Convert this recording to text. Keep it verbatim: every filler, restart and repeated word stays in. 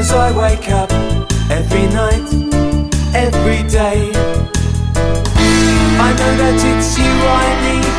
as I wake up every night, every day. I know that it's you I need